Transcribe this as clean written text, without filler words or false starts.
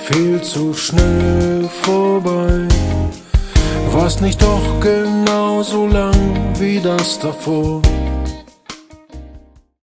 viel zu schnell vorbei. War's nicht doch genauso lang wie das davor?